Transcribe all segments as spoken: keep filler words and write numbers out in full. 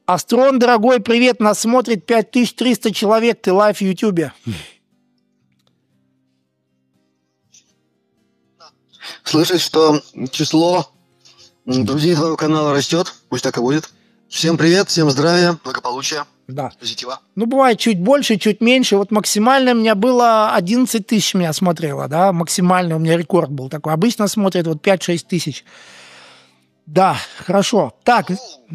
Астрон, дорогой, привет, нас смотрит пять тысяч триста человек, ты лайв в Ютубе. Слышать, что число друзей твоего канала растет, пусть так и будет. Всем привет, всем здравия, благополучия, да. Позитива. Ну, бывает чуть больше, чуть меньше. Вот максимально у меня было одиннадцать тысяч меня смотрело, да, максимально у меня рекорд был такой. Обычно смотрят вот пять-шесть тысяч. Да, хорошо. Так,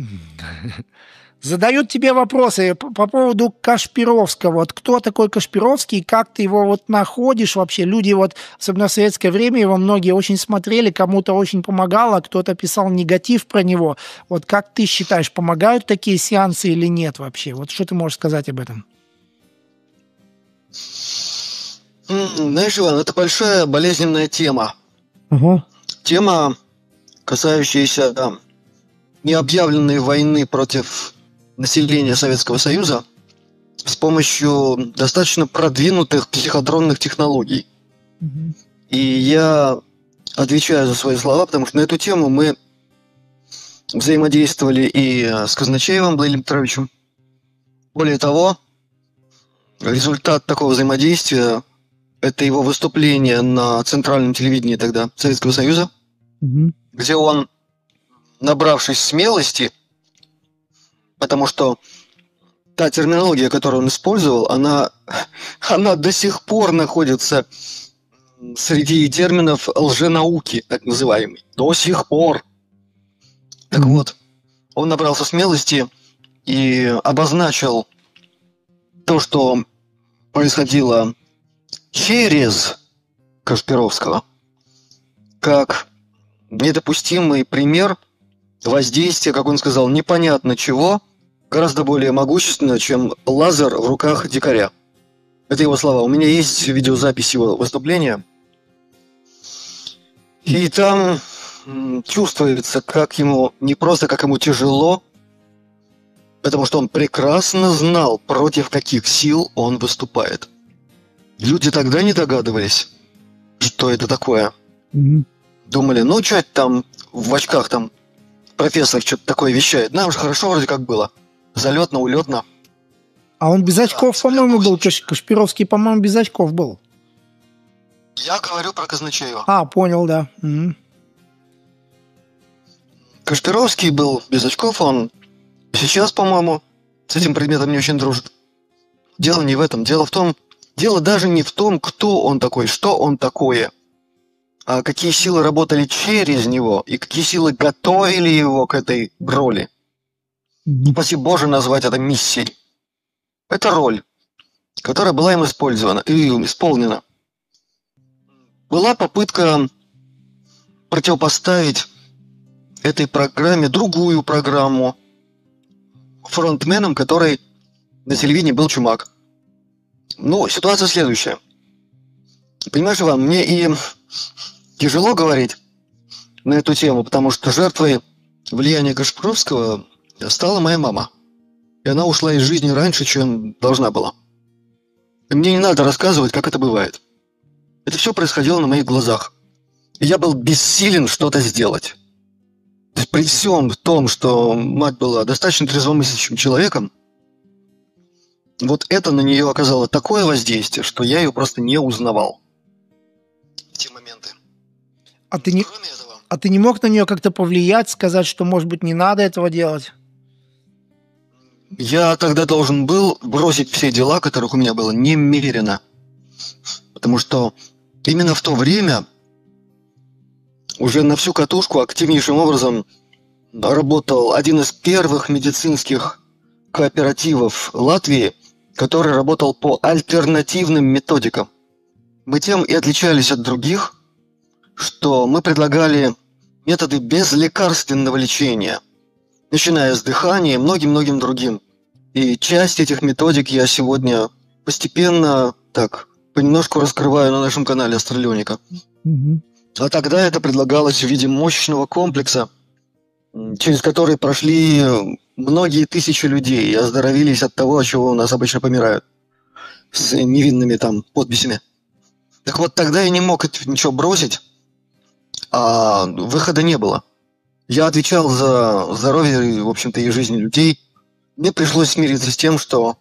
задают тебе вопросы по, по поводу Кашпировского. Вот кто такой Кашпировский, как ты его вот находишь вообще? Люди вот, особенно в советское время, его многие очень смотрели, кому-то очень помогало, кто-то писал негатив про него. Вот как ты считаешь, помогают такие сеансы или нет вообще? Вот что ты можешь сказать об этом? Знаешь, Иван, это большая болезненная тема. Угу. Тема, касающаяся да, необъявленной войны против населения Советского Союза с помощью достаточно продвинутых психодронных технологий. Mm-hmm. И я отвечаю за свои слова, потому что на эту тему мы взаимодействовали и с Казначеевым Владимиром Петровичем. Более того, результат такого взаимодействия – это его выступление на центральном телевидении тогда Советского Союза, mm-hmm. где он, набравшись смелости, потому что та терминология, которую он использовал, она, она до сих пор находится среди терминов лженауки, так называемой. До сих пор. Так вот, он набрался смелости и обозначил то, что происходило через Кашпировского, как недопустимый пример воздействия, как он сказал, непонятно чего, гораздо более могущественно, чем лазер в руках дикаря. Это его слова. У меня есть видеозапись его выступления. И там чувствуется, как ему, не просто как ему тяжело, потому что он прекрасно знал, против каких сил он выступает. Люди тогда не догадывались, что это такое. Mm-hmm. Думали, ну что это там в очках там профессор что-то такое вещает. Нам же хорошо вроде как было. Залетно, улетно. А он без очков, да, по-моему, был. Кашпировский, по-моему, без очков был. Я говорю про Казначеева. А, понял, да. Угу. Кашпировский был без очков, он сейчас, по-моему, с этим предметом не очень дружит. Дело не в этом. Дело в том, дело даже не в том, кто он такой, что он такое, а какие силы работали через него и какие силы готовили его к этой роли. Mm-hmm. Спаси Боже назвать это миссией. Это роль, которая была им использована и исполнена. Была попытка противопоставить этой программе другую программу фронтменом, который на телевидении был Чумак. Ну, ситуация следующая. Понимаешь, Иван, мне и тяжело говорить на эту тему, потому что жертвой влияния Кашпировского стала моя мама. И она ушла из жизни раньше, чем должна была. И мне не надо рассказывать, как это бывает. Это все происходило на моих глазах. И я был бессилен что-то сделать. То есть при всем том, что мать была достаточно трезвомыслящим человеком, вот это на нее оказало такое воздействие, что я ее просто не узнавал в те моменты. А ты не, а ты не мог на нее как-то повлиять, сказать, что, может быть, не надо этого делать? Я тогда должен был бросить все дела, которых у меня было немерено. Потому что именно в то время уже на всю катушку активнейшим образом работал один из первых медицинских кооперативов Латвии, который работал по альтернативным методикам. Мы тем и отличались от других, что мы предлагали методы безлекарственного лечения, начиная с дыхания и многим-многим другим. И часть этих методик я сегодня постепенно, так, понемножку раскрываю на нашем канале Астралионика. Mm-hmm. А тогда это предлагалось в виде мощного комплекса, через который прошли многие тысячи людей и оздоровились от того, от чего у нас обычно помирают, с невинными там подписями. Так вот, тогда я не мог ничего бросить, а выхода не было. Я отвечал за здоровье, в общем-то, и жизнь людей. мне пришлось смириться с тем, что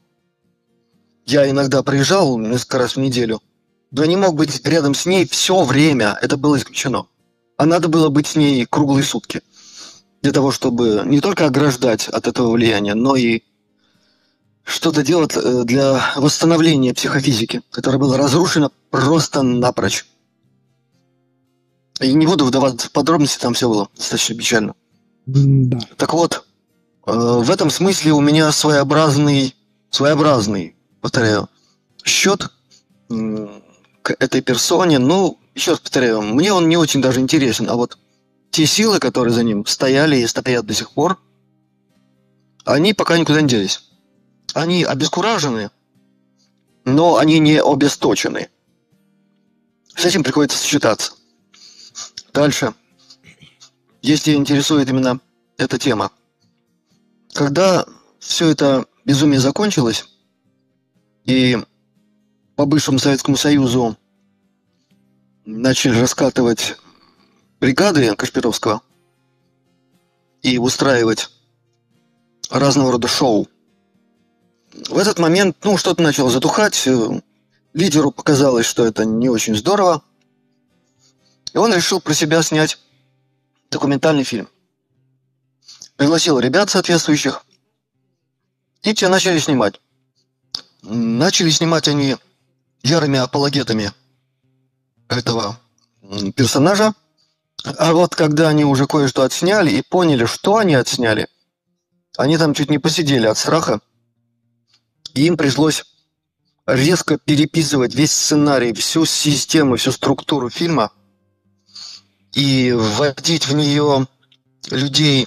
я иногда приезжал несколько раз в неделю, но я не мог быть рядом с ней все время, это было исключено. А надо было быть с ней круглые сутки, для того, чтобы не только ограждать от этого влияния, но и что-то делать для восстановления психофизики, которая была разрушена просто напрочь. И не буду вдаваться в подробности, там все было достаточно печально. Да. Так вот, в этом смысле у меня своеобразный, своеобразный, повторяю, счет к этой персоне. Ну, еще раз повторяю, мне он не очень даже интересен, а вот те силы, которые за ним стояли и стоят до сих пор, они пока никуда не делись. Они обескуражены, но они не обесточены. С этим приходится сочетаться. Дальше. Если интересует именно эта тема. Когда все это безумие закончилось, и по бывшему Советскому Союзу начали раскатывать бригады Кашпировского и устраивать разного рода шоу, в этот момент, ну, что-то начало затухать, лидеру показалось, что это не очень здорово, и он решил про себя снять документальный фильм. Пригласил ребят соответствующих, и те начали снимать. Начали снимать они ярыми апологетами этого персонажа, а вот когда они уже кое-что отсняли и поняли, что они отсняли, они там чуть не посидели от страха, и им пришлось резко переписывать весь сценарий, всю систему, всю структуру фильма и вводить в нее людей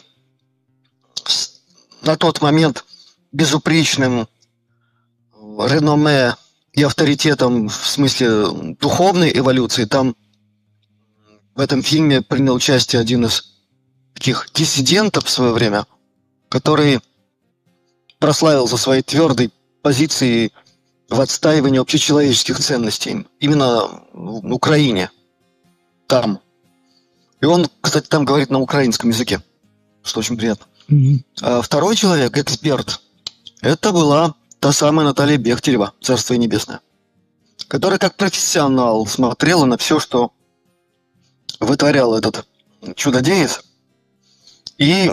с на тот момент безупречным реноме и авторитетом в смысле духовной эволюции. Там в этом фильме принял участие один из таких диссидентов в свое время, который прославился своей твердой позицией в отстаивании общечеловеческих ценностей именно в Украине, там. И он, кстати, там говорит на украинском языке, что очень приятно. Mm-hmm. А второй человек, эксперт, это была та самая Наталья Бехтерева, Царство Небесное, которая как профессионал смотрела на все, что вытворял этот чудодеец, и,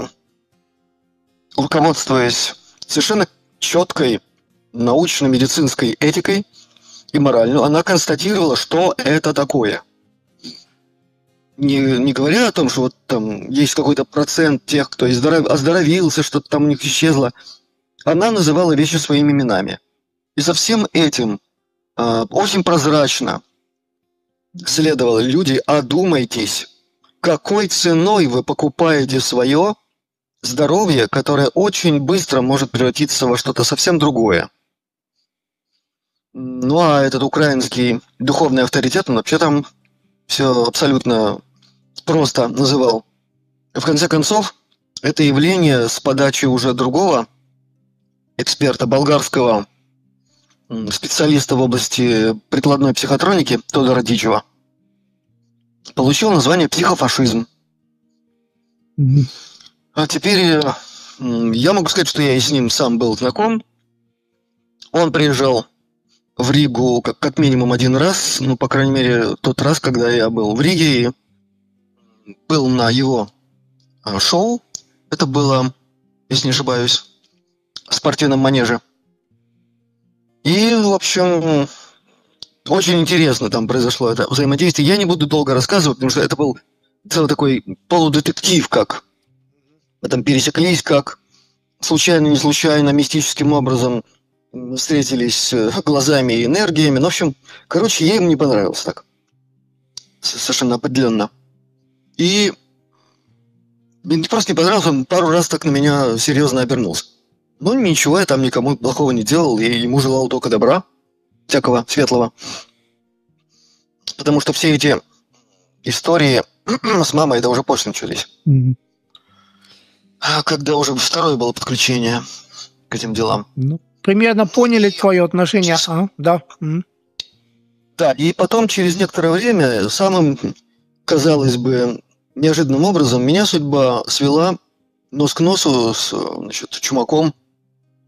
руководствуясь совершенно четкой научно-медицинской этикой и моралью, она констатировала, что это такое. Не, не говоря о том, что вот там есть какой-то процент тех, кто оздоровился, что-то там у них исчезло, она называла вещи своими именами. И со всем этим э, очень прозрачно следовало: люди, одумайтесь, какой ценой вы покупаете свое здоровье, которое очень быстро может превратиться во что-то совсем другое. Ну а этот украинский духовный авторитет, он вообще там все абсолютно просто называл. В конце концов, это явление с подачи уже другого эксперта, болгарского специалиста в области прикладной психотроники Тодора Дичева, получило название психофашизм. Mm-hmm. А теперь я могу сказать, что я и с ним сам был знаком. Он приезжал в Ригу как, как минимум один раз, ну, по крайней мере, тот раз, когда я был в Риге и был на его шоу. Это было, если не ошибаюсь, в спортивном манеже. И, в общем, очень интересно там произошло это взаимодействие. Я не буду долго рассказывать, потому что это был целый такой полудетектив, как мы там пересеклись, как случайно, не случайно, мистическим образом встретились глазами и энергиями. Ну, в общем, короче, я ему не понравился так. Совершенно определенно. И мне просто не понравился, он пару раз так на меня серьезно обернулся. Ну, ничего, я там никому плохого не делал, и ему желал только добра, всякого светлого. Потому что все эти истории с мамой, это уже после начались. Mm-hmm. А когда уже второе было подключение к этим делам. Ну, примерно поняли твое отношение. А, да. Mm-hmm. Да, и потом, через некоторое время, самым, казалось бы, неожиданным образом меня судьба свела нос к носу с, значит, чумаком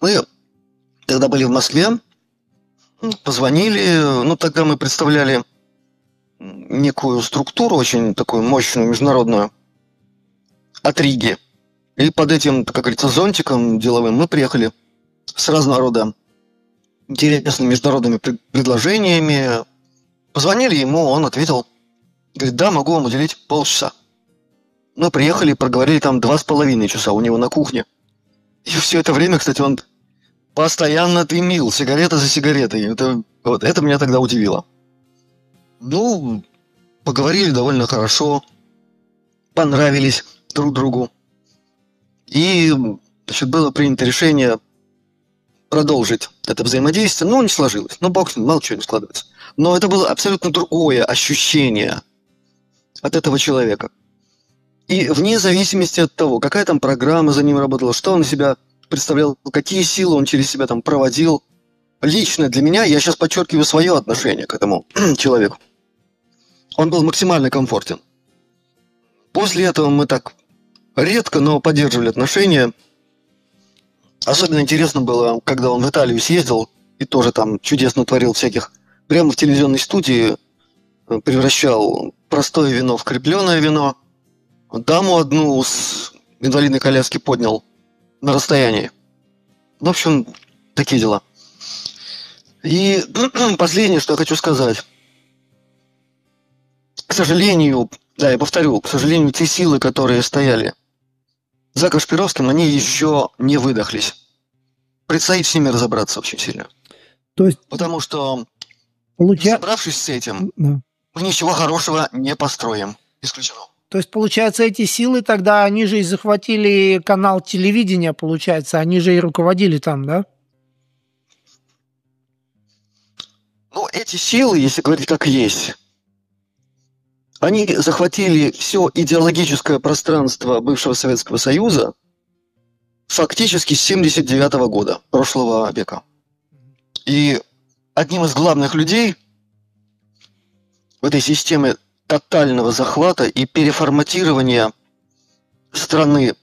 Мы тогда были в Москве, позвонили, ну, тогда мы представляли некую структуру, очень такую мощную, международную, от Риги. И под этим, как говорится, зонтиком деловым мы приехали с разного рода интересными международными пред- предложениями. Позвонили ему, он ответил, говорит, да, могу вам уделить полчаса. Мы приехали, проговорили там два с половиной часа у него на кухне. И все это время, кстати, он постоянно дымил, сигарета за сигаретой. Это, вот, это меня тогда удивило. Ну, поговорили довольно хорошо, понравились друг другу. И, значит, было принято решение продолжить это взаимодействие. Ну, не сложилось. Ну, бог с ним, мало чего не складывается. Но это было абсолютно другое ощущение от этого человека. И вне зависимости от того, какая там программа за ним работала, что он из себя представлял, какие силы он через себя там проводил, лично для меня, я сейчас подчеркиваю свое отношение к этому человеку, он был максимально комфортен. После этого мы так редко, но поддерживали отношения. Особенно интересно было, когда он в Италию съездил и тоже там чудесно творил всяких. Прямо в телевизионной студии превращал простое вино в крепленое вино. Даму одну с инвалидной коляски поднял на расстоянии. В общем, такие дела. И последнее, что я хочу сказать. К сожалению, да, я повторю, к сожалению, те силы, которые стояли за Кашпировским, они еще не выдохлись. Предстоит с ними разобраться очень сильно. То есть, Потому что, получа... разобравшись с этим, да. мы ничего хорошего не построим. Исключено. То есть, получается, эти силы тогда, они же и захватили канал телевидения, получается, они же и руководили там, да? Ну, эти силы, если говорить как есть, они захватили все идеологическое пространство бывшего Советского Союза фактически с семьдесят девятого года прошлого века. И одним из главных людей в этой системе тотального захвата и переформатирования страны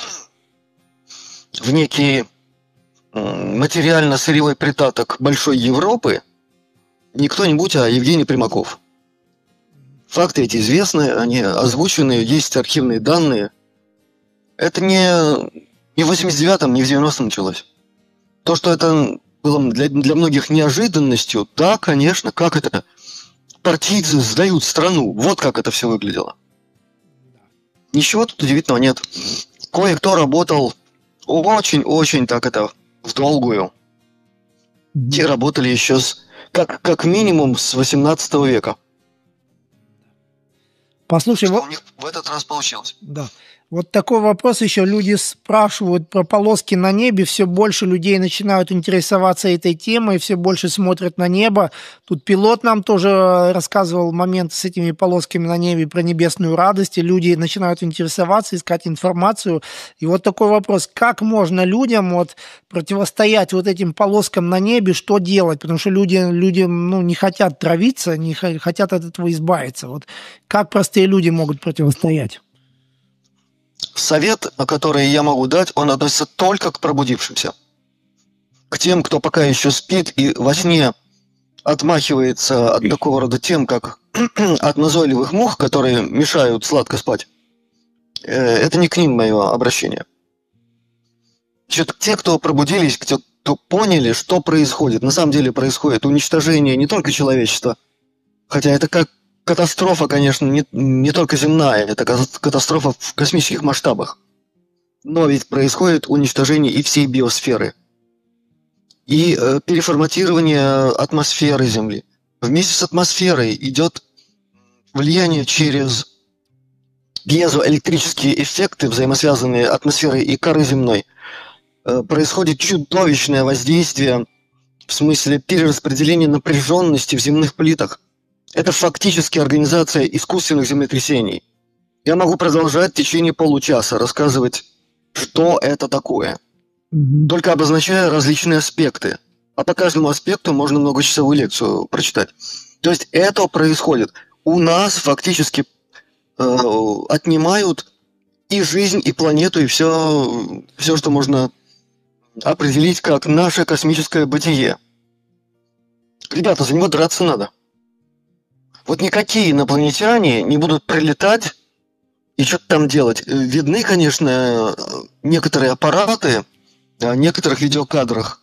в некий материально-сырьевой придаток большой Европы не кто-нибудь, а Евгений Примаков. Факты эти известны, они озвучены, есть архивные данные. Это не, не в восемьдесят девятом, не в девяностом началось. То, что это было для, для многих неожиданностью, да, конечно, как это? Партийцы сдают страну. Вот как это все выглядело. Ничего тут удивительного нет. Кое-кто работал очень-очень так это в долгую. Те работали еще с, как, как минимум с восемнадцатого века. Послушай, Что вот... у них в этот раз получилось. Да. Вот такой вопрос еще. Люди спрашивают про полоски на небе. Все больше людей начинают интересоваться этой темой, все больше смотрят на небо. Тут пилот нам тоже рассказывал момент с этими полосками на небе про небесную радость. И люди начинают интересоваться, искать информацию. И вот такой вопрос. Как можно людям вот противостоять вот этим полоскам на небе? Что делать? Потому что люди, люди ну, не хотят травиться, не хотят от этого избавиться. Вот как простые люди могут противостоять? Совет, который я могу дать, он относится только к пробудившимся. К тем, кто пока еще спит и во сне отмахивается от такого рода тем, как от назойливых мух, которые мешают сладко спать. Это не к ним мое обращение. Значит, те, кто пробудились, те, кто поняли, что происходит, на самом деле происходит уничтожение не только человечества, хотя это как катастрофа, конечно, не, не только земная, это катастрофа в космических масштабах. Но ведь происходит уничтожение и всей биосферы. И э, переформатирование атмосферы Земли. Вместе с атмосферой идет влияние через пьезоэлектрические эффекты, взаимосвязанные атмосферой и коры земной. Э, происходит чудовищное воздействие в смысле перераспределения напряженности в земных плитах. Это фактически организация искусственных землетрясений. Я могу продолжать в течение получаса рассказывать, что это такое, mm-hmm. только обозначая различные аспекты. А по каждому аспекту можно многочасовую лекцию прочитать. То есть это происходит. У нас фактически э, отнимают и жизнь, и планету, и все, все, что можно определить как наше космическое бытие. Ребята, за него драться надо. Вот никакие инопланетяне не будут прилетать и что-то там делать. Видны, конечно, некоторые аппараты в некоторых видеокадрах,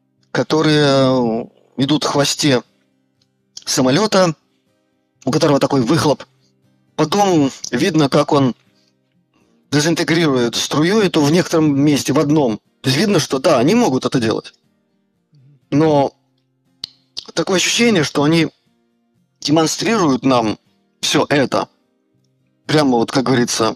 которые идут в хвосте самолета, у которого такой выхлоп. Потом видно, как он дезинтегрирует струю эту в некотором месте, в одном. То есть видно, что да, они могут это делать. Но такое ощущение, что они демонстрируют нам все это. Прямо вот, как говорится,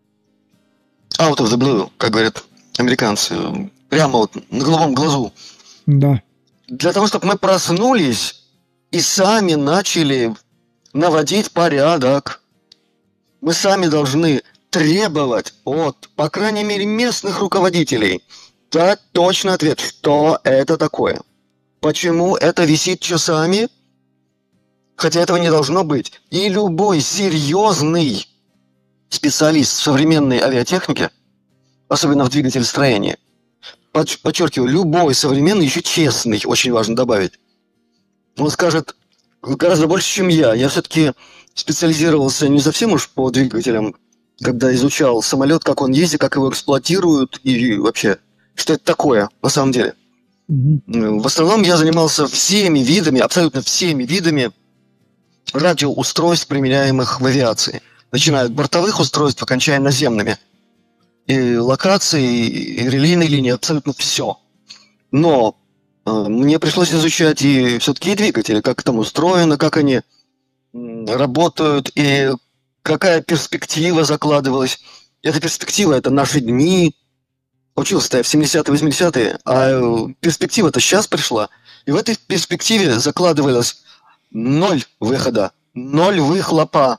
out of the blue, как говорят американцы. Прямо вот на голубом глазу. Да. Для того, чтобы мы проснулись и сами начали наводить порядок. Мы сами должны требовать от, по крайней мере, местных руководителей дать точный ответ, что это такое. Почему это висит часами, хотя этого не должно быть. И любой серьезный специалист в современной авиатехнике, особенно в двигателестроении, подчеркиваю, любой современный, еще честный, очень важно добавить, он скажет гораздо больше, чем я. Я все-таки специализировался не совсем уж по двигателям, когда изучал самолет, как он ездит, как его эксплуатируют и вообще, что это такое на самом деле. Mm-hmm. В основном я занимался всеми видами, абсолютно всеми видами радиоустройств, применяемых в авиации. Начиная от бортовых устройств, окончая наземными. И локации, и релейные линии, абсолютно все. Но э, мне пришлось изучать и все-таки и двигатели, как там устроено, как они работают, и какая перспектива закладывалась. Эта перспектива – это наши дни. Учился-то я в семидесятые, восьмидесятые, а перспектива-то сейчас пришла. И в этой перспективе закладывалось ноль выхода, ноль выхлопа.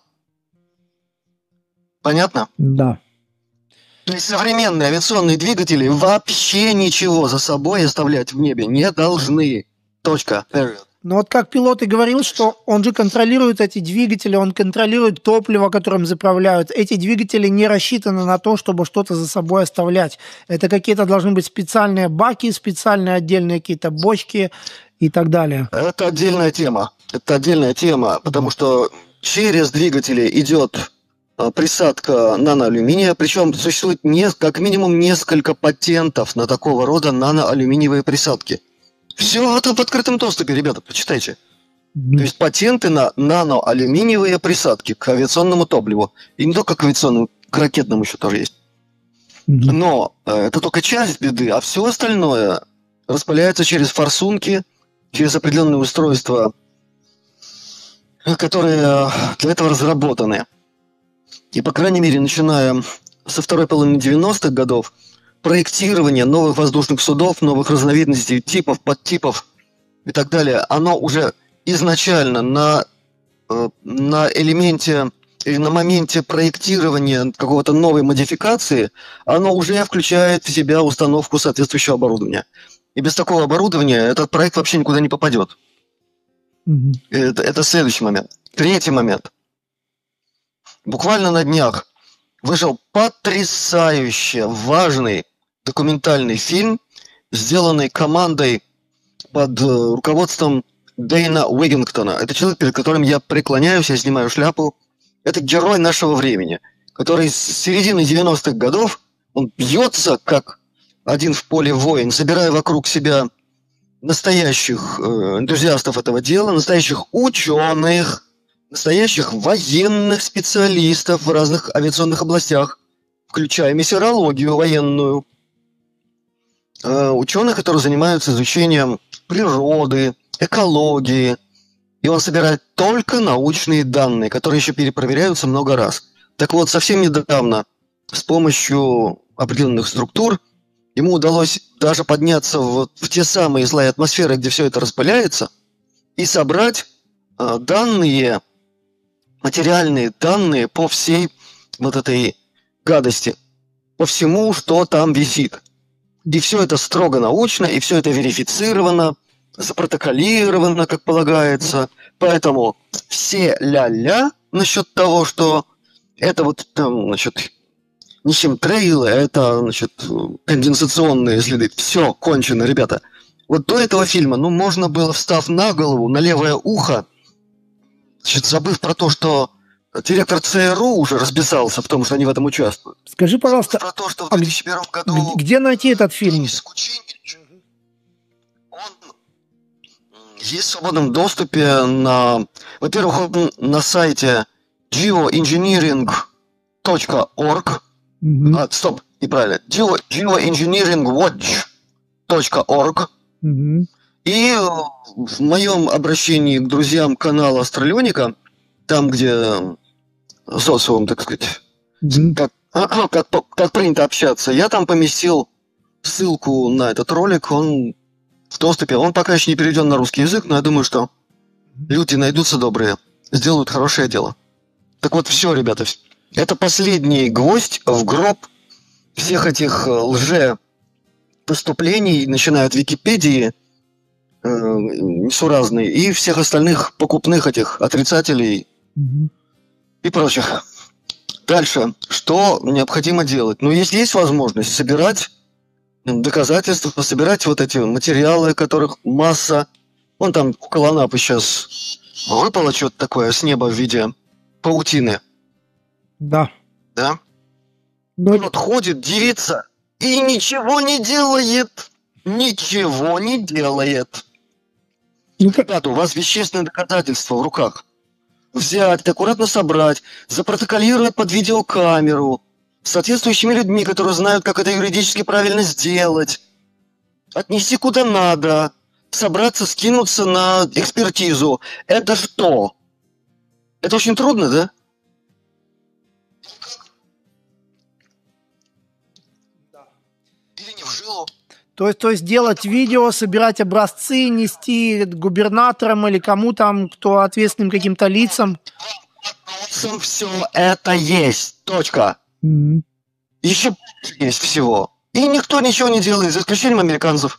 Понятно? Да. То есть современные авиационные двигатели вообще ничего за собой оставлять в небе не должны. Точка. Но вот как пилот и говорил, что он же контролирует эти двигатели, он контролирует топливо, которым заправляют. Эти двигатели не рассчитаны на то, чтобы что-то за собой оставлять. Это какие-то должны быть специальные баки, специальные отдельные какие-то бочки и так далее. Это отдельная тема. Это отдельная тема, потому что через двигатели идет присадка наноалюминия, причем существует не, как минимум несколько патентов на такого рода наноалюминиевые присадки. Все это в открытом доступе, ребята, почитайте. Mm-hmm. То есть патенты на наноалюминиевые присадки к авиационному топливу. И не только к авиационному, к ракетному еще тоже есть. Mm-hmm. Но э, это только часть беды, а все остальное распыляется через форсунки, через определенные устройства, которые для этого разработаны. И, по крайней мере, начиная со второй половины девяностых годов, проектирование новых воздушных судов, новых разновидностей, типов, подтипов и так далее, оно уже изначально на, на элементе или на моменте проектирования какого-то новой модификации, оно уже включает в себя установку соответствующего оборудования. И без такого оборудования этот проект вообще никуда не попадет. Mm-hmm. Это, это следующий момент. Третий момент. Буквально на днях вышел потрясающе важный документальный фильм, сделанный командой под руководством Дэйна Уиггингтона. Это человек, перед которым я преклоняюсь, я снимаю шляпу. Это герой нашего времени, который с середины девяностых годов, он бьется как один в поле воин, собирая вокруг себя настоящих э, энтузиастов этого дела, настоящих ученых, настоящих военных специалистов в разных авиационных областях, включая метеорологию военную, э, ученых, которые занимаются изучением природы, экологии. И он собирает только научные данные, которые еще перепроверяются много раз. Так вот, совсем недавно с помощью определенных структур ему удалось даже подняться в, в те самые слои атмосферы, где все это распыляется, и собрать э, данные, материальные данные по всей вот этой гадости, по всему, что там висит. И все это строго научно, и все это верифицировано, запротоколировано, как полагается. Поэтому все ля-ля насчет того, что это вот там, значит, не химтрейлы, а это, значит, конденсационные следы. Все, кончено, ребята. Вот до этого фильма, ну, можно было, встав на голову, на левое ухо, значит, забыв про то, что директор ЦРУ уже расписался в том, что они в этом участвуют. Скажи, пожалуйста, Про то, что в а две тысячи первом году... где найти этот фильм? Он есть в свободном доступе на... Во-первых, он на сайте geoengineering точка org. Угу. А, стоп, неправильно. Geo, geoengineeringwatch точка org. Угу. И в моем обращении к друзьям канала Астралионика, там, где социум, так сказать, угу. как, как, как принято общаться, я там поместил ссылку на этот ролик, он в доступе. Он пока еще не переведен на русский язык, но я думаю, что люди найдутся добрые, сделают хорошее дело. Так вот, все, ребята, это последний гвоздь в гроб всех этих лже-поступлений, начиная от Википедии, э, несуразной, и всех остальных покупных этих отрицателей угу. и прочих. Дальше, что необходимо делать? Ну, если есть возможность собирать доказательства, собирать вот эти материалы, которых масса. Вон там у Каланапы сейчас выпало что-то такое с неба в виде паутины. Да. Да? Но... Вот ходит девица и ничего не делает. Ничего не делает. Ну, как... Ребята, у вас вещественные доказательства в руках. Взять, аккуратно собрать, запротоколировать под видеокамеру, с соответствующими людьми, которые знают, как это юридически правильно сделать, отнести куда надо, собраться, скинуться на экспертизу. Это что? Это очень трудно, да? Или не в жилу? То есть, то есть делать видео, собирать образцы, нести губернаторам или кому там, кто ответственным каким-то лицам. Все это есть. Точка. Mm-hmm. Еще есть всего. И никто ничего не делает, за исключением американцев.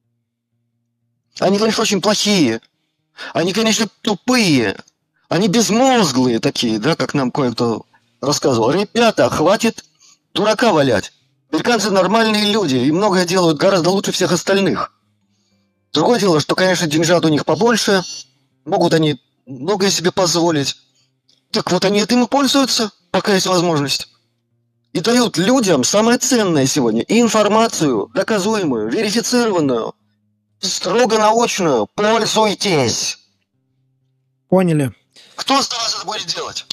Они, конечно, очень плохие. Они, конечно, тупые. Они безмозглые такие, да, как нам кое-кто рассказывал. Ребята, хватит дурака валять. Американцы нормальные люди и многое делают гораздо лучше всех остальных. Другое дело, что, конечно, деньжат у них побольше. Могут они многое себе позволить. Так вот, они этим и пользуются, пока есть возможность. И дают людям самое ценное сегодня. И информацию, доказуемую, верифицированную, строго научную. Пользуйтесь. Поняли. Кто с вас это будет делать?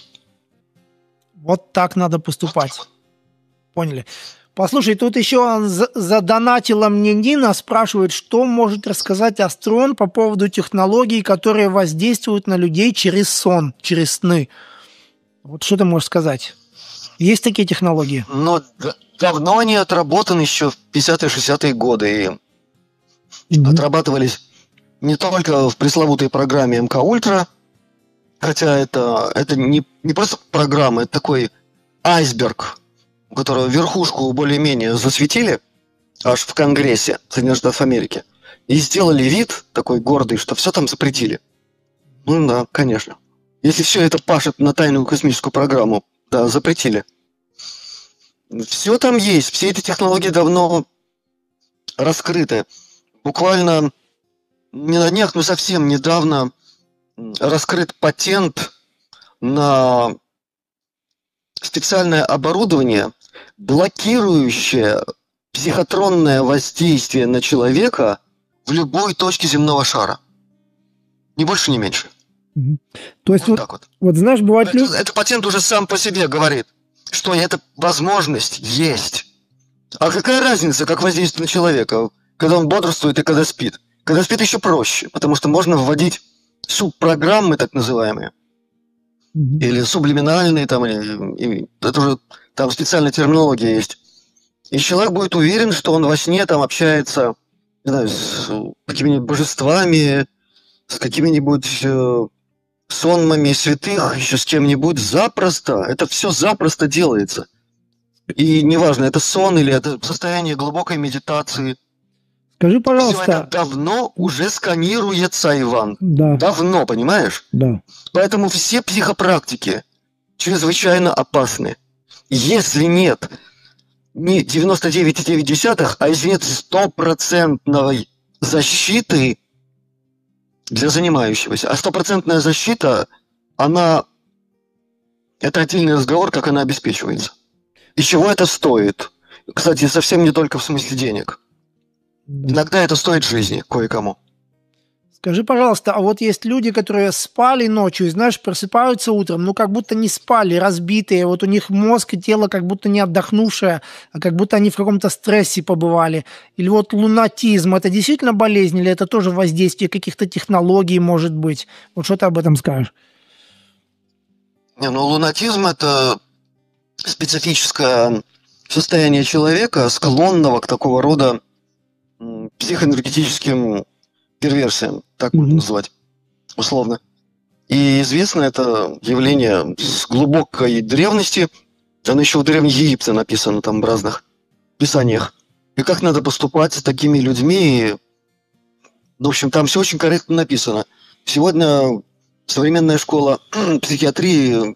Вот так надо поступать. Вот. Поняли. Послушай, тут еще задонатила мне Нина, спрашивает, что может рассказать Астрон по поводу технологий, которые воздействуют на людей через сон, через сны. Вот что ты можешь сказать? Есть такие технологии? Ну, давно они отработаны еще в пятидесятые-шестидесятые годы. И mm-hmm. отрабатывались не только в пресловутой программе эм ка Ультра, хотя это, это не, не просто программа, это такой айсберг, у которого верхушку более-менее засветили аж в Конгрессе Соединенных Штатов Америки. И сделали вид такой гордый, что все там запретили. Ну да, конечно. Если все это пашет на тайную космическую программу, да, запретили. Все там есть, все эти технологии давно раскрыты. Буквально не на днях, но совсем недавно раскрыт патент на специальное оборудование, блокирующее психотронное воздействие на человека в любой точке земного шара. Ни больше, ни меньше. Угу. То есть вот, вот так вот. Вот знаешь, бывает... Это, люд... это патент уже сам по себе говорит, что эта возможность есть. А какая разница, как воздействует на человека, когда он бодрствует и когда спит? Когда спит еще проще, потому что можно вводить субпрограммы, так называемые, mm-hmm. или сублиминальные, там, или, или, это уже там специальная терминология есть. И человек будет уверен, что он во сне там общается, не знаю, с какими-нибудь божествами, с какими-нибудь э, сонмами святых, еще с кем-нибудь, запросто. Это все запросто делается. И неважно, это сон или это состояние глубокой медитации. Скажи, пожалуйста... Все это давно уже сканируется, Иван. Да. Давно, понимаешь? Да. Поэтому все психопрактики чрезвычайно опасны. Если нет не девяносто девять целых девять десятых, а извините, стопроцентной защиты для занимающегося. А стопроцентная защита, она... Это отдельный разговор, как она обеспечивается. И чего это стоит? Кстати, совсем не только в смысле денег. Да. Иногда это стоит жизни кое-кому. Скажи, пожалуйста, а вот есть люди, которые спали ночью, и, знаешь, просыпаются утром, ну, как будто не спали, разбитые, вот у них мозг и тело как будто не отдохнувшее, а как будто они в каком-то стрессе побывали. Или вот лунатизм, это действительно болезнь, или это тоже воздействие каких-то технологий, может быть? Вот что ты об этом скажешь? Не, ну, лунатизм – это специфическое состояние человека, склонного к такого рода м, психоэнергетическим перверсиям, так можно Мгм. называть, условно. И известно это явление с глубокой древности. Оно еще в Древнем Египте написано там в разных писаниях. И как надо поступать с такими людьми. Ну, в общем, там все очень корректно написано. Сегодня современная школа психиатрии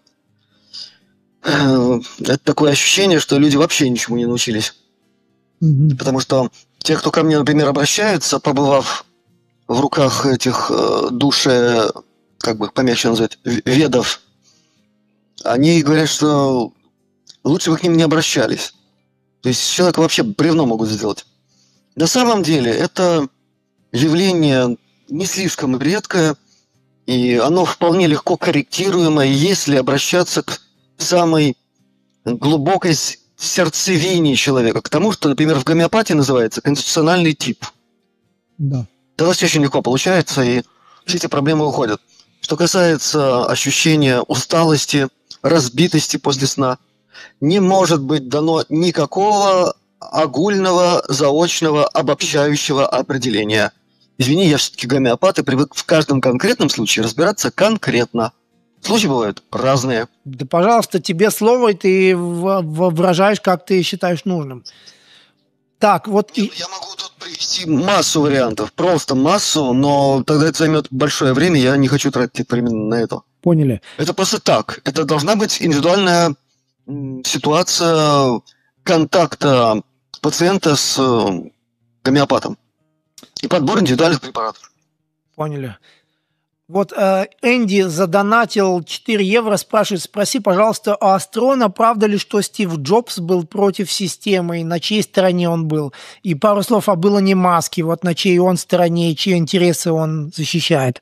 э, это такое ощущение, что люди вообще ничему не научились. Мгм. Потому что те, кто ко мне, например, обращаются, побывав в руках этих э, душе, как бы их помягче назвать, в- ведов, они говорят, что лучше бы к ним не обращались. То есть человека вообще бревно могут сделать. На самом деле это явление не слишком редкое, и оно вполне легко корректируемое, если обращаться к самой глубокой с- сердцевине человека, к тому, что, например, в гомеопатии называется конституциональный тип. Да. Тогда все очень легко получается, и все эти проблемы уходят. Что касается ощущения усталости, разбитости после сна, не может быть дано никакого огульного, заочного, обобщающего определения. Извини, я все-таки гомеопат и привык в каждом конкретном случае разбираться конкретно. Случаи бывают разные. Да, пожалуйста, тебе слово, и ты в- в- выражаешь, как ты считаешь нужным. Так, вот и... Я могу тут привести массу вариантов, просто массу, но тогда это займет большое время, я не хочу тратить время на это. Поняли. Это просто так. Это должна быть индивидуальная м, ситуация контакта пациента с э, гомеопатом и подбор индивидуальных препаратов. Поняли. Вот э, Энди задонатил четыре евро, спрашивает, спроси, пожалуйста, у Астрона, правда ли, что Стив Джобс был против системы, и на чьей стороне он был? И пару слов об Илоне Маске, вот на чьей он стороне, и чьи интересы он защищает.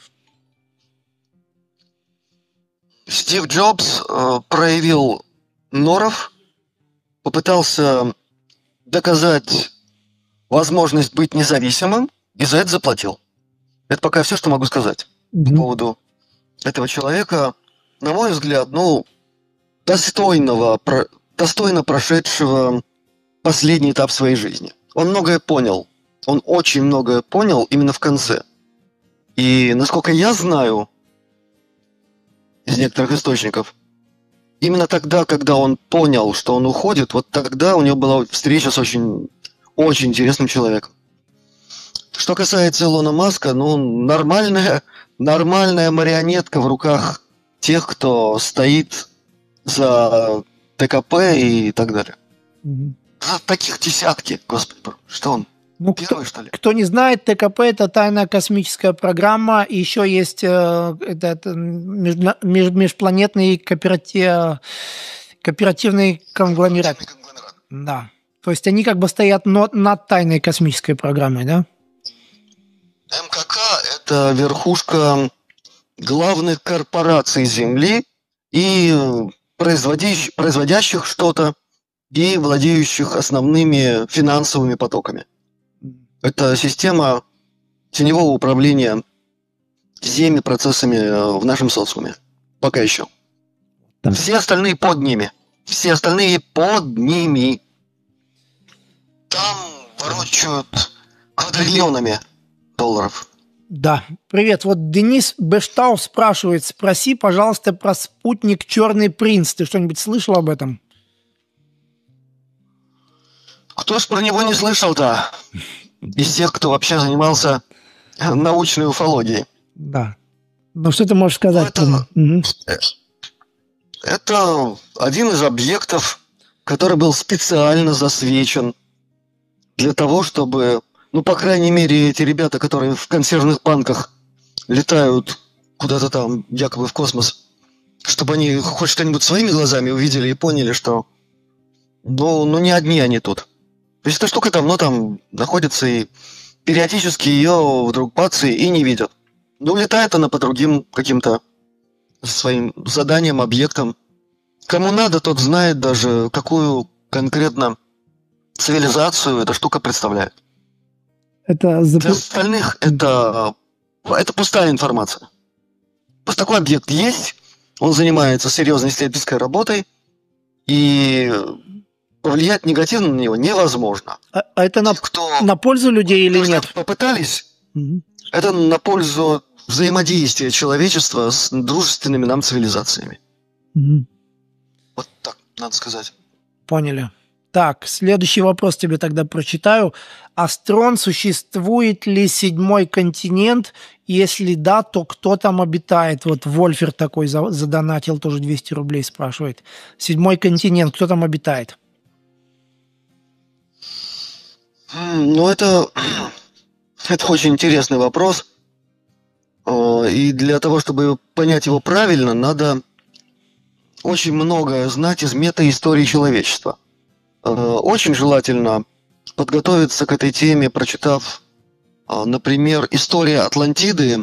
Стив Джобс э, проявил норов, попытался доказать возможность быть независимым и за это заплатил. Это пока все, что могу сказать по Мгм. поводу этого человека. На мой взгляд, ну, достойного, про- достойно прошедшего последний этап своей жизни. Он многое понял. Он очень многое понял именно в конце. И, насколько я знаю из некоторых источников, именно тогда, когда он понял, что он уходит, вот тогда у него была встреча с очень, очень интересным человеком. Что касается Илона Маска, ну, нормальная, нормальная марионетка в руках тех, кто стоит за ТКП и так далее. Мгм. А таких десятки, господи, что он, Ну, кто, первый, что ли? кто не знает, ТКП – это тайная космическая программа, и еще есть э, этот межна- меж- межпланетный кооперати- кооперативный конгломерат. Конгломерат. Да. То есть они как бы стоят но- над тайной космической программой, да? МКК – это верхушка главных корпораций Земли и производящих, производящих что-то и владеющих основными финансовыми потоками. Это система теневого управления всеми процессами э, в нашем социуме. Пока еще. Да. Все остальные под ними. Все остальные под ними. Там ворочают квадриллионами долларов. Да. Привет. Вот Денис Бештау спрашивает, спроси, пожалуйста, про спутник «Черный принц». Ты что-нибудь слышал об этом? Кто ж про него не слышал-то? Из тех, кто вообще занимался научной уфологией. Да. Ну, что ты можешь сказать? Ну, это- Мгм. Это один из объектов, который был специально засвечен для того, чтобы, ну, по крайней мере, эти ребята, которые в консервных банках летают куда-то там, якобы в космос, чтобы они хоть что-нибудь своими глазами увидели и поняли, что, ну, ну не одни они тут. То есть эта штука давно там находится, и периодически ее вдруг бац, и не видят. Ну, летает она по другим каким-то своим заданиям, объектам. Кому надо, тот знает даже, какую конкретно цивилизацию эта штука представляет. Это зап... Для остальных это, это пустая информация. Просто такой объект есть, он занимается серьезной исследовательской работой, и повлиять негативно на него невозможно. А, а это на, кто, на пользу людей или нет? Попытались, угу. Это на пользу взаимодействия человечества с дружественными нам цивилизациями. Угу. Вот так, надо сказать. Поняли. Так, следующий вопрос тебе тогда прочитаю. Астрон, существует ли седьмой континент? Если да, то кто там обитает? Вот Вольфер такой задонатил, тоже двести рублей спрашивает. Седьмой континент, кто там обитает? Ну, это, это очень интересный вопрос. И для того, чтобы понять его правильно, надо очень многое знать из метаистории человечества. Очень желательно подготовиться к этой теме, прочитав, например, «История Атлантиды»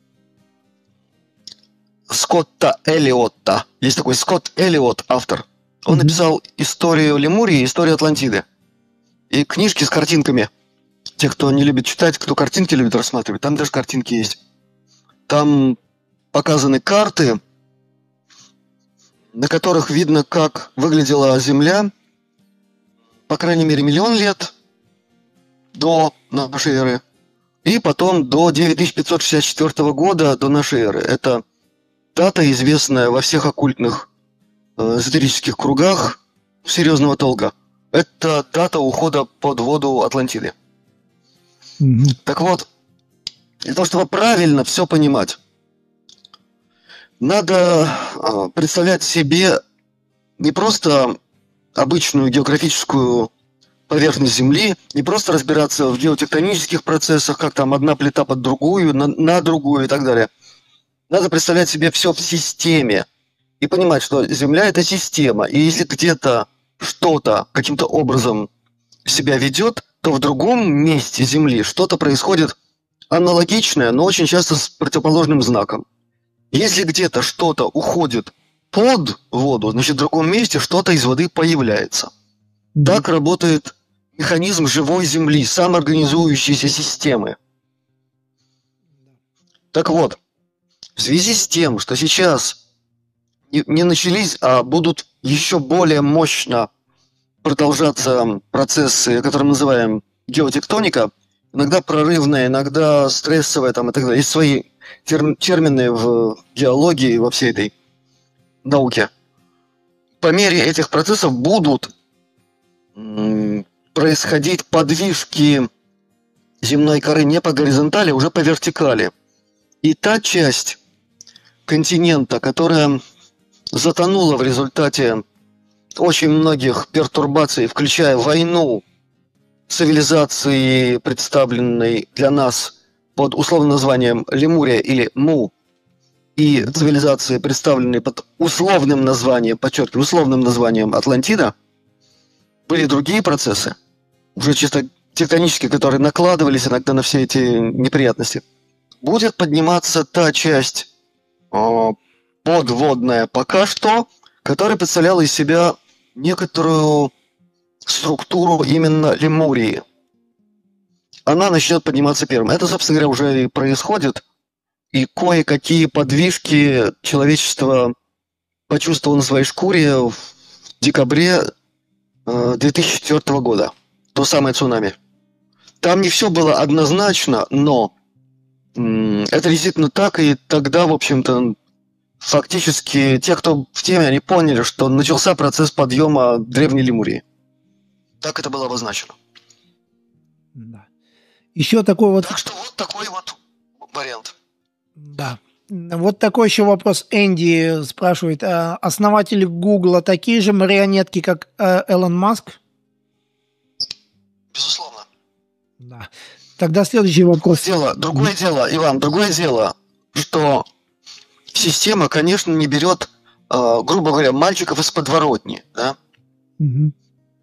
Скотта Эллиотта. Есть такой Скотт Эллиот, автор. Он mm-hmm. написал «Историю Лемурии» и «Историю Атлантиды». И книжки с картинками. Те, кто не любит читать, кто картинки любит рассматривать, там даже картинки есть. Там показаны карты, на которых видно, как выглядела Земля, по крайней мере, миллион лет до нашей эры, и потом до девять тысяч пятьсот шестьдесят четвёртого года до нашей эры. Это дата, известная во всех оккультных э, эзотерических кругах серьезного толка. Это дата ухода под воду Атлантиды. Mm-hmm. Так вот, для того, чтобы правильно все понимать, надо э, представлять себе не просто обычную географическую поверхность Земли, не просто разбираться в геотектонических процессах, как там одна плита под другую, на, на другую и так далее. Надо представлять себе все в системе и понимать, что Земля – это система, и если где-то что-то каким-то образом себя ведет, то в другом месте Земли что-то происходит аналогичное, но очень часто с противоположным знаком. Если где-то что-то уходит под воду, значит, в другом месте что-то из воды появляется. Mm-hmm. Так работает механизм живой Земли, самоорганизующейся системы. Так вот, в связи с тем, что сейчас не начались, а будут еще более мощно продолжаться процессы, которые мы называем геотектоника, иногда прорывная, иногда стрессовая, там, и так далее. Есть свои терм- термины в геологии, во всей этой науке. По мере этих процессов будут м- происходить подвижки земной коры не по горизонтали, а уже по вертикали. И та часть континента, которая затонула в результате очень многих пертурбаций, включая войну цивилизации, представленной для нас под условным названием Лемурия или Му, и цивилизации, представленной под условным названием, подчеркиваю, условным названием Атлантида, были другие процессы, уже чисто тектонические, которые накладывались иногда на все эти неприятности. Будет подниматься та часть о, подводная пока что, которая представляла из себя некоторую структуру именно Лемурии. Она начнет подниматься первым. Это, собственно говоря, уже и происходит. И кое-какие подвижки человечество почувствовало на своей шкуре в декабре э, две тысячи четвёртого года. То самое цунами. Там не все было однозначно, но м- это действительно так. И тогда, в общем-то, фактически те, кто в теме, они поняли, что начался процесс подъема Древней Лемурии. Так это было обозначено. Да. Еще такой вот... Так что вот такой вот вариант. Да. Вот такой еще вопрос. Энди спрашивает, а основатели Гугла такие же марионетки, как э, Элон Маск? Безусловно. Да. Тогда следующий вопрос. Другое дело, другое дело, Иван, другое дело, что система, конечно, не берет, э, грубо говоря, мальчиков из подворотни, да? Угу.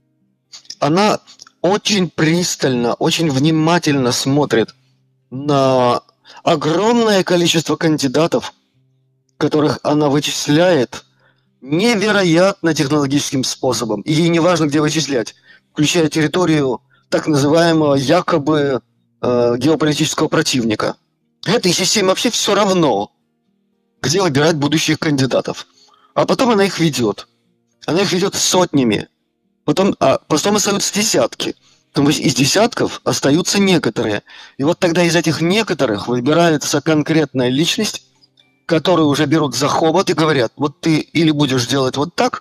Она очень пристально, очень внимательно смотрит на огромное количество кандидатов, которых она вычисляет невероятно технологическим способом. И ей не важно, где вычислять, включая территорию так называемого якобы э, геополитического противника. Этой системе вообще все равно, где выбирать будущих кандидатов. А потом она их ведет. Она их ведет сотнями. Потом, а потом остаются десятки. То есть из десятков остаются некоторые. И вот тогда из этих некоторых выбирается конкретная личность, которую уже берут за хобот и говорят, вот ты или будешь делать вот так,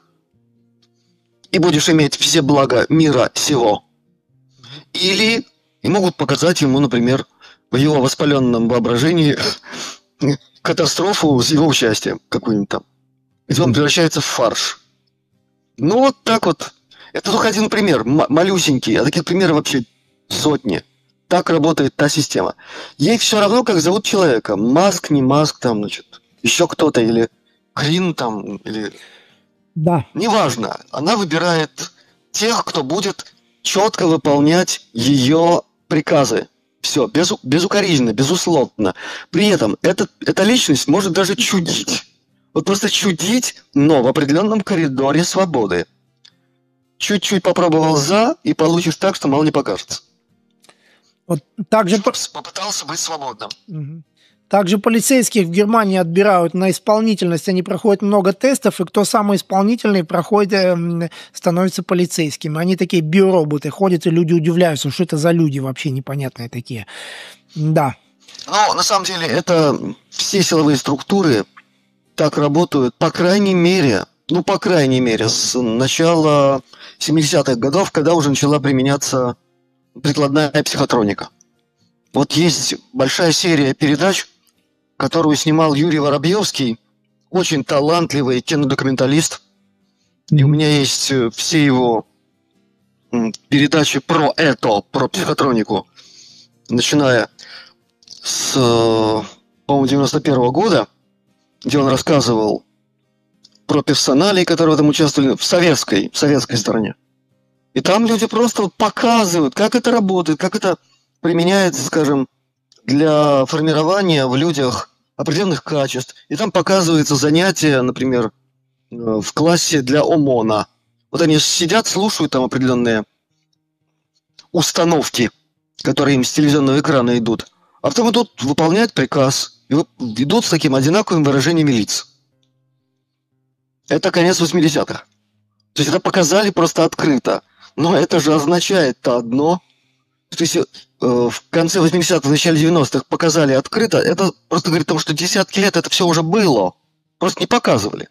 и будешь иметь все блага мира сего, или и могут показать ему, например, в его воспаленном воображении катастрофу с его участием какую-нибудь там, где он превращается в фарш. Ну вот так вот. Это только один пример, м- малюсенький, а таких примеров вообще сотни. Так работает та система. Ей все равно, как зовут человека. Маск, не Маск, там, значит, еще кто-то, или Крин там, или... Да. Неважно. Она выбирает тех, кто будет четко выполнять ее приказы. Все, без, безукоризненно, безусловно. При этом эта, эта личность может даже чудить. Вот просто чудить, но в определенном коридоре свободы. Чуть-чуть попробовал за, и получишь так, что мало не покажется. Вот также... Попытался быть свободным. Угу. Также полицейских в Германии отбирают на исполнительность. Они проходят много тестов, и кто самый исполнительный, проходит, становится полицейским. Они такие биороботы ходят, и люди удивляются, что это за люди вообще непонятные такие. Да. Ну, на самом деле, это все силовые структуры так работают, по крайней мере, ну, по крайней мере, с начала семидесятых годов, когда уже начала применяться прикладная психотроника. Вот есть большая серия передач, которую снимал Юрий Воробьевский, очень талантливый кинодокументалист. И у меня есть все его передачи про это, про психотронику, начиная с, по-моему, девяносто первого года, где он рассказывал про персоналей, которые там участвовали в советской, в советской стороне. И там люди просто показывают, как это работает, как это применяется, скажем, для формирования в людях определенных качеств. И там показывается занятие, например, в классе для ОМОНа. Вот они сидят, слушают там определенные установки, которые им с телевизионного экрана идут. А потом идут выполнять приказ. И идут с таким одинаковым выражением лиц. Это конец восьмидесятых. То есть это показали просто открыто. Но это же означает-то одно. То есть э, в конце восьмидесятых, в начале девяностых показали открыто. Это просто говорит о том, что десятки лет это все уже было. Просто не показывали.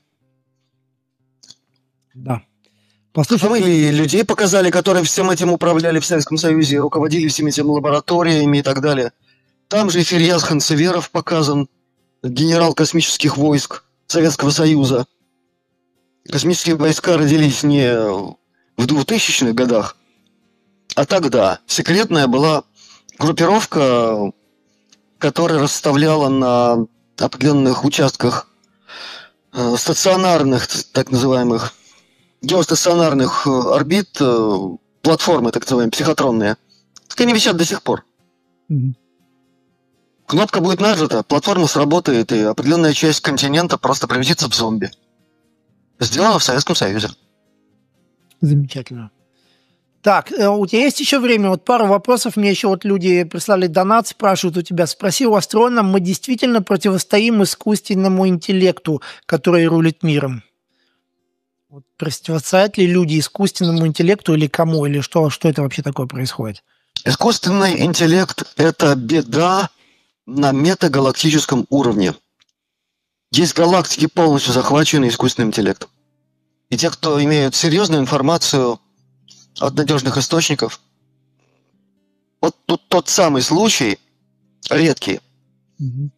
Да. Послушай, мы людей показали, которые всем этим управляли в Советском Союзе, руководили всеми этими лабораториями и так далее. Там же и Фирьяз Ханцеверов показан, генерал космических войск Советского Союза. Космические войска родились не в двухтысячных годах, а тогда. Секретная была группировка, которая расставляла на определенных участках э, стационарных, так называемых, геостационарных орбит, э, платформы, так называемые, психотронные. Так они висят до сих пор. Mm-hmm. Кнопка будет нажата, платформа сработает, и определенная часть континента просто превратится в зомби. Сделано в Советском Союзе. Замечательно. Так, у тебя есть еще время? Вот пару вопросов. Мне еще вот люди прислали донат, спрашивают у тебя. Спроси у Астрона, мы действительно противостоим искусственному интеллекту, который рулит миром? Вот противостоят ли люди искусственному интеллекту или кому? Или что, что это вообще такое происходит? Искусственный интеллект – это беда на метагалактическом уровне. Есть галактики, полностью захваченные искусственным интеллектом. И те, кто имеют серьезную информацию от надежных источников, вот тут тот самый случай, редкий, mm-hmm.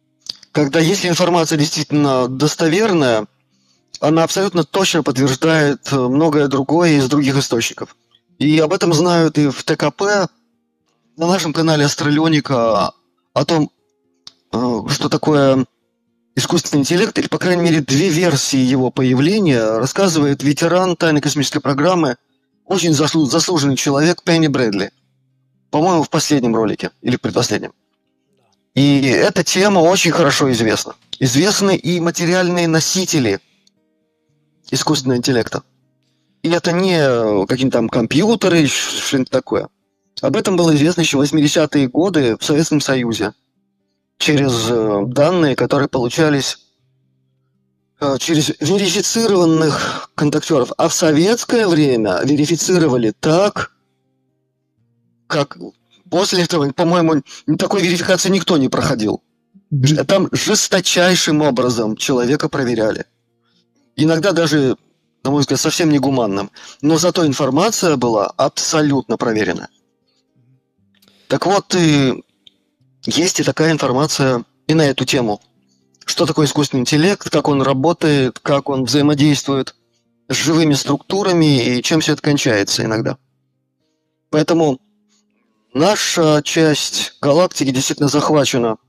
когда если информация действительно достоверная, она абсолютно точно подтверждает многое другое из других источников. И об этом знают и в ТКП, на нашем канале Астралионика, о том, что такое искусственный интеллект, или, по крайней мере, две версии его появления, рассказывает ветеран тайной космической программы, очень заслу- заслуженный человек Пенни Брэдли. По-моему, в последнем ролике, или в предпоследнем. И эта тема очень хорошо известна. Известны и материальные носители искусственного интеллекта. И это не какие-то там компьютеры, что-нибудь такое. Об этом было известно еще в восьмидесятые годы в Советском Союзе. Через данные, которые получались через верифицированных контактеров. А в советское время верифицировали так, как после этого, по-моему, такой верификации никто не проходил. Там жесточайшим образом человека проверяли. Иногда даже, на мой взгляд, совсем негуманным. Но зато информация была абсолютно проверена. Так вот, и есть и такая информация и на эту тему. Что такое искусственный интеллект, как он работает, как он взаимодействует с живыми структурами и чем все это кончается иногда. Поэтому наша часть галактики действительно захвачена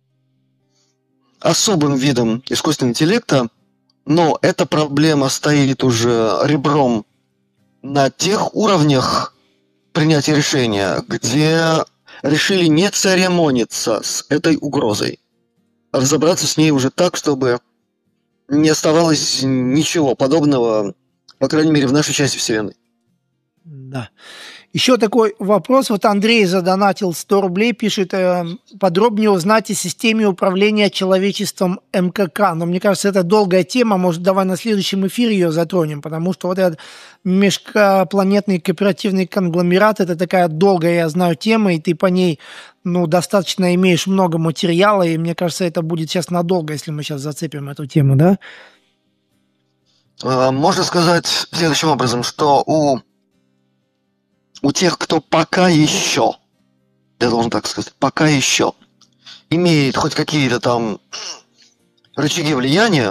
особым видом искусственного интеллекта, но эта проблема стоит уже ребром на тех уровнях принятия решения, где решили не церемониться с этой угрозой. Разобраться с ней уже так, чтобы не оставалось ничего подобного, по крайней мере, в нашей части Вселенной. Да. Еще такой вопрос. Вот Андрей задонатил сто рублей, пишет, э, подробнее узнать о системе управления человечеством эм ка ка. Но мне кажется, это долгая тема. Может, давай на следующем эфире ее затронем, потому что вот этот межпланетный кооперативный конгломерат – это такая долгая, я знаю, тема, и ты по ней ну, достаточно имеешь много материала, и мне кажется, это будет сейчас надолго, если мы сейчас зацепим эту тему, да? Можно сказать следующим образом, что у У тех, кто пока еще, я должен так сказать, пока еще имеет хоть какие-то там рычаги влияния,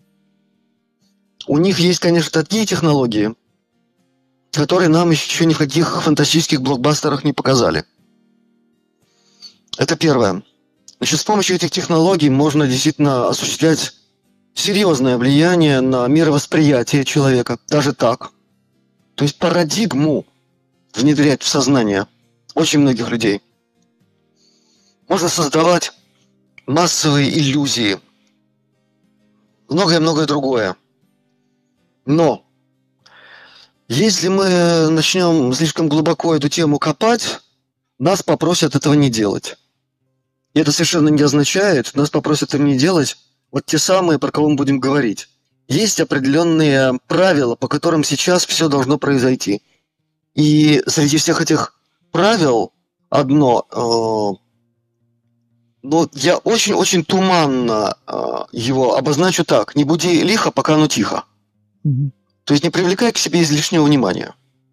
у них есть, конечно, такие технологии, которые нам еще ни в каких фантастических блокбастерах не показали. Это первое. Значит, с помощью этих технологий можно действительно осуществлять серьезное влияние на мировосприятие человека, даже так. То есть парадигму внедрять в сознание очень многих людей. Можно создавать массовые иллюзии, многое-многое другое. Но если мы начнем слишком глубоко эту тему копать, нас попросят этого не делать. И это совершенно не означает, нас попросят это не делать вот те самые, про кого мы будем говорить. Есть определенные правила, по которым сейчас все должно произойти. И среди всех этих правил одно, э, но я очень-очень туманно э, его обозначу так: не буди лихо, пока оно тихо. Mm-hmm. То есть не привлекай к себе излишнего внимания.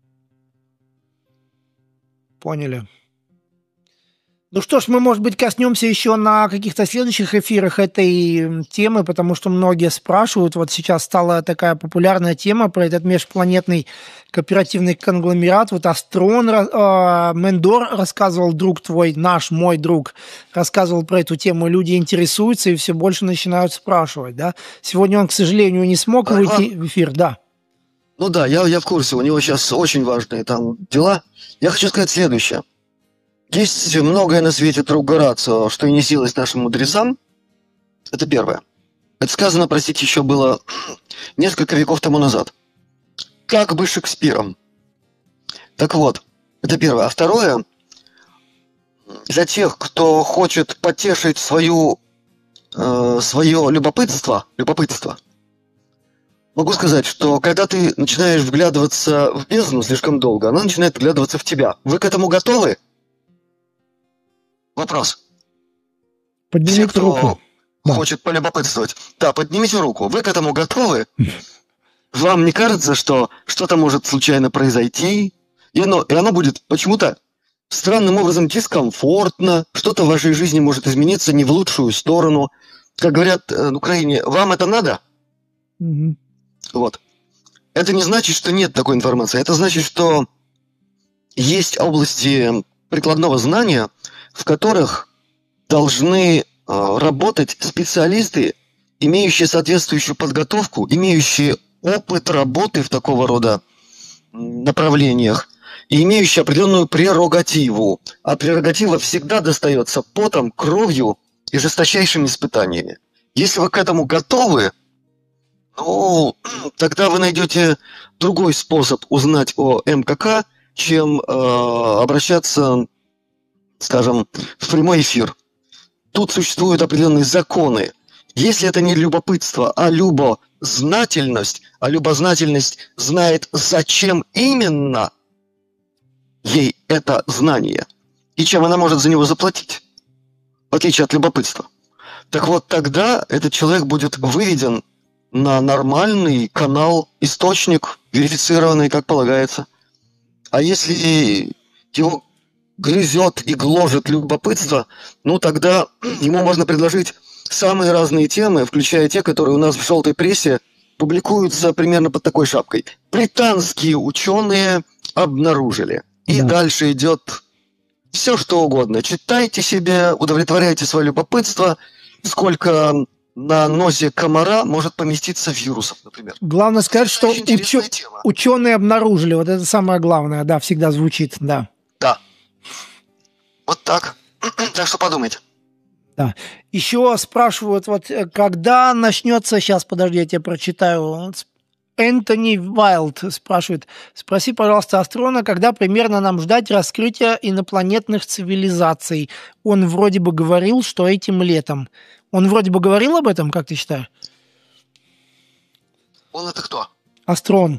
Поняли. Ну что ж, мы, может быть, коснемся еще на каких-то следующих эфирах этой темы, потому что многие спрашивают. Вот сейчас стала такая популярная тема про этот межпланетный кооперативный конгломерат. Вот Астрон, э, Мендор рассказывал, друг твой, наш, мой друг, рассказывал про эту тему. Люди интересуются и все больше начинают спрашивать, да? Сегодня он, к сожалению, не смог выйти в эфир, да. Ну да, я, я в курсе, у него сейчас очень важные там дела. Я хочу сказать следующее. Есть многое на свете, друг Горацио, что и не снилось нашим мудрецам. Это первое. Это сказано, простите, еще было несколько веков тому назад. Как бы Шекспиром. Так вот, это первое. А второе, для тех, кто хочет потешить свою, э, свое любопытство, любопытство, могу сказать, что когда ты начинаешь вглядываться в бездну слишком долго, она начинает вглядываться в тебя. Вы к этому готовы? Вопрос. Поднимите Все, кто руку. хочет да. полюбопытствовать. Да, поднимите руку. Вы к этому готовы? Вам не кажется, что что-то может случайно произойти, и оно, и оно будет почему-то странным образом дискомфортно, что-то в вашей жизни может измениться не в лучшую сторону, как говорят э, в Украине, вам это надо? Мгм. Вот. Это не значит, что нет такой информации. Это значит, что есть области прикладного знания, в которых должны э, работать специалисты, имеющие соответствующую подготовку, имеющие опыт работы в такого рода м, направлениях и имеющие определенную прерогативу. А прерогатива всегда достается потом, кровью и жесточайшими испытаниями. Если вы к этому готовы, ну, тогда вы найдете другой способ узнать о МКК, чем э, обращаться, скажем, в прямой эфир. Тут существуют определенные законы. Если это не любопытство, а любознательность, а любознательность знает, зачем именно ей это знание, и чем она может за него заплатить, в отличие от любопытства. Так вот, тогда этот человек будет выведен на нормальный канал, источник, верифицированный, как полагается. А если его грызет и гложет любопытство, ну тогда ему можно предложить самые разные темы, включая те, которые у нас в желтой прессе публикуются примерно под такой шапкой. Британские ученые обнаружили. И Да. дальше идет все, что угодно. Читайте себе, удовлетворяйте свое любопытство, сколько на нозе комара может поместиться вирусов, например. Главное сказать, что Очень интересная учё- тема. ученые обнаружили. Вот это самое главное, да, всегда звучит, да. Да. Вот так. Так что подумайте. Да. Еще спрашивают, вот э, когда начнется, сейчас, подожди, я тебе прочитаю. Вот с- Энтони Вайлд спрашивает, спроси, пожалуйста, Астрона, когда примерно нам ждать раскрытия инопланетных цивилизаций? Он вроде бы говорил, что этим летом. Он вроде бы говорил об этом, как ты считаешь? Он это кто? Астрон.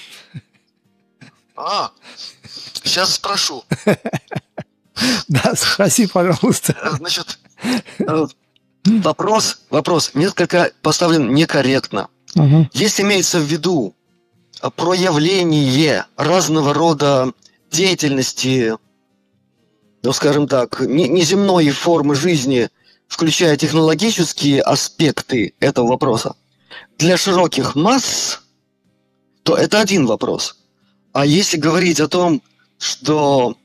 А, сейчас спрошу. Да, спроси, пожалуйста. Э, Значит, э, вопрос, вопрос несколько поставлен некорректно. Ага. Если имеется в виду э, проявление разного рода деятельности, ну, скажем так, не- неземной формы жизни, включая технологические аспекты этого вопроса, для широких масс, то это один вопрос. А если говорить о том, что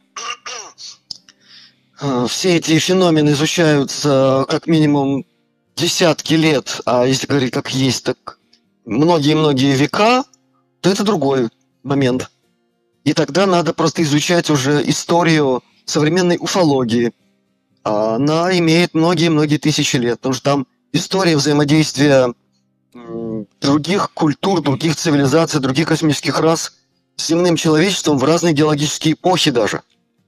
э, все эти феномены изучаются как минимум десятки лет, а если говорить как есть, так многие-многие века, то это другой момент. И тогда надо просто изучать уже историю современной уфологии. А она имеет многие-многие тысячи лет, потому что там история взаимодействия м, других культур, других цивилизаций, других космических рас с земным человечеством в разные геологические эпохи даже.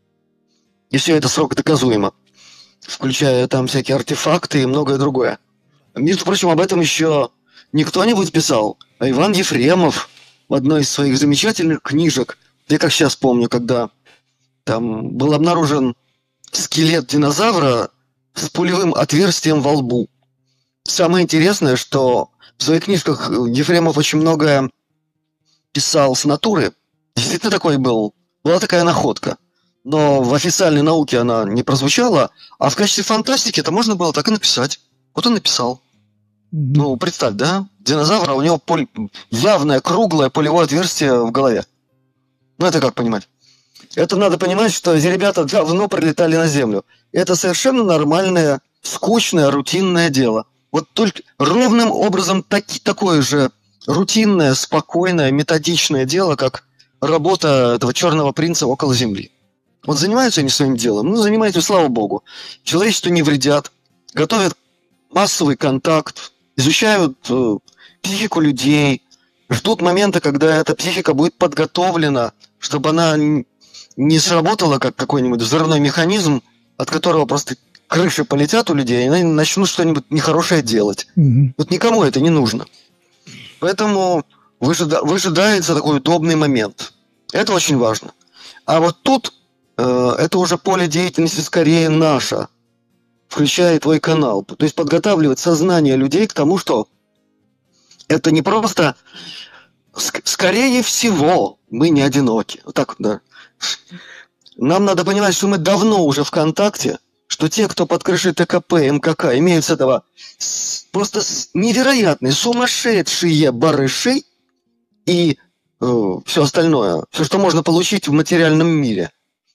И все это срок доказуемо, включая там всякие артефакты и многое другое. Между прочим, об этом еще не кто-нибудь писал, а Иван Ефремов в одной из своих замечательных книжек. Я как сейчас помню, когда там был обнаружен скелет динозавра с пулевым отверстием во лбу. Самое интересное, что в своих книжках Ефремов очень многое писал с натуры. Действительно такой был. Была такая находка. Но в официальной науке она не прозвучала, а в качестве фантастики это можно было так и написать. Вот он написал. Мгм. Ну, представь, да? Динозавра, у него поль... явное круглое пулевое отверстие в голове. Ну, это как понимать? Это надо понимать, что эти ребята давно прилетали на Землю. Это совершенно нормальное, скучное, рутинное дело. Вот только ровным образом таки, такое же рутинное, спокойное, методичное дело, как работа этого черного принца около Земли. Вот занимаются они своим делом, ну, занимаются, слава богу. Человечеству не вредят, готовят массовый контакт, изучают э, психику людей, ждут момента, когда эта психика будет подготовлена, чтобы она н- не сработала как какой-нибудь взрывной механизм, от которого просто крыши полетят у людей, и они начнут что-нибудь нехорошее делать. Мгм. Вот никому это не нужно. Поэтому выжида- выжидается такой удобный момент. Это очень важно. А вот тут э, это уже поле деятельности скорее наше, включая твой канал. То есть подготавливать сознание людей к тому, что это не просто ск- скорее всего мы не одиноки. Вот так вот, да. Нам надо понимать, что мы давно уже в контакте, что те, кто под крышей ТКП, МКК, имеют с этого просто невероятные, сумасшедшие барыши и э, все остальное, все, что можно получить в материальном мире.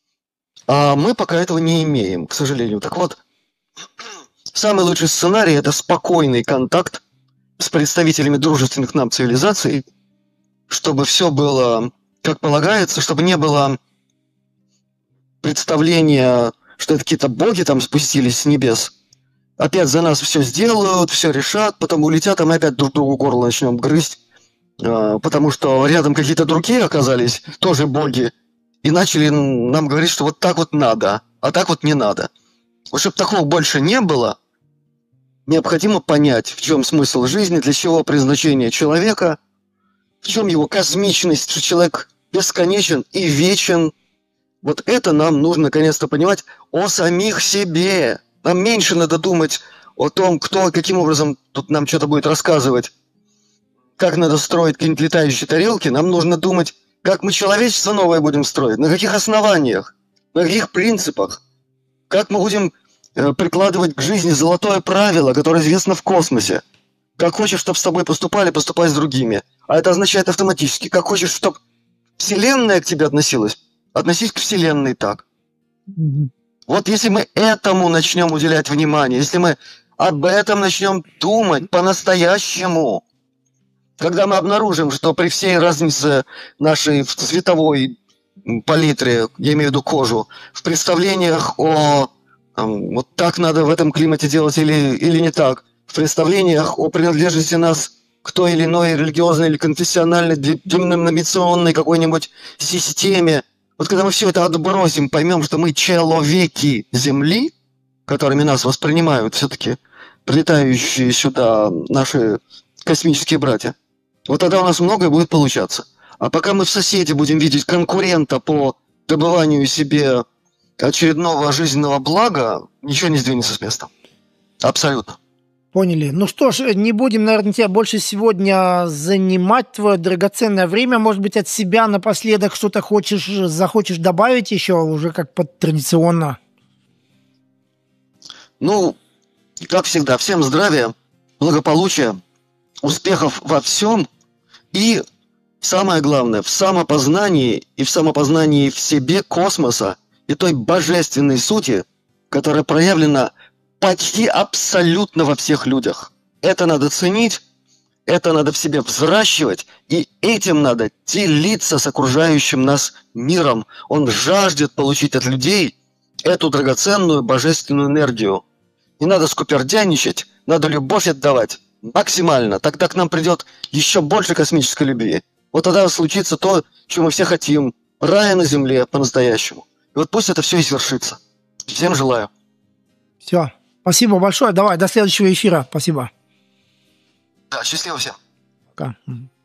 А мы пока этого не имеем, к сожалению. Так вот, самый лучший сценарий – это спокойный контакт с представителями дружественных нам цивилизаций, чтобы все было как полагается, чтобы не было представления, что это какие-то боги там спустились с небес, опять за нас все сделают, все решат, потом улетят, а мы опять друг другу горло начнем грызть, потому что рядом какие-то другие оказались, тоже боги, и начали нам говорить, что вот так вот надо, а так вот не надо. Вот чтобы такого больше не было, необходимо понять, в чем смысл жизни, для чего предназначение человека, в чем его космичность, что человек бесконечен и вечен. Вот это нам нужно наконец-то понимать о самих себе. Нам меньше надо думать о том, кто, каким образом тут нам что-то будет рассказывать, как надо строить какие-нибудь летающие тарелки. Нам нужно думать, как мы человечество новое будем строить, на каких основаниях, на каких принципах, как мы будем э, прикладывать к жизни золотое правило, которое известно в космосе. Как хочешь, чтобы с тобой поступали, поступай с другими. А это означает автоматически, как хочешь, чтобы Вселенная к тебе относилась, относись к Вселенной так. Mm-hmm. Вот если мы этому начнем уделять внимание, если мы об этом начнем думать по-настоящему, когда мы обнаружим, что при всей разнице нашей в цветовой палитре, я имею в виду кожу, в представлениях о там, вот так надо в этом климате делать или, или не так, в представлениях о принадлежности нас к той или иной религиозной или конфессиональной, деноминационной какой-нибудь системе. Вот когда мы все это отбросим, поймем, что мы человеки Земли, которыми нас воспринимают все-таки прилетающие сюда наши космические братья, вот тогда у нас многое будет получаться. А пока мы в соседе будем видеть конкурента по добыванию себе очередного жизненного блага, ничего не сдвинется с места. Абсолютно. Поняли. Ну что ж, не будем, наверное, тебя больше сегодня занимать, твое драгоценное время. Может быть, от себя напоследок что-то хочешь, захочешь добавить еще, уже как под традиционно? Ну, как всегда, всем здравия, благополучия, успехов во всем и, самое главное, в самопознании и в самопознании в себе космоса и той божественной сути, которая проявлена почти абсолютно во всех людях. Это надо ценить, это надо в себе взращивать, и этим надо делиться с окружающим нас миром. Он жаждет получить от людей эту драгоценную божественную энергию. Не надо скупердяничать, надо любовь отдавать максимально. Тогда к нам придет еще больше космической любви. Вот тогда случится то, чего мы все хотим. Рая на земле по-настоящему. И вот пусть это все и свершится. Всем желаю. Все. Спасибо большое. Давай, до следующего эфира. Спасибо. Да, счастливо всем. Пока.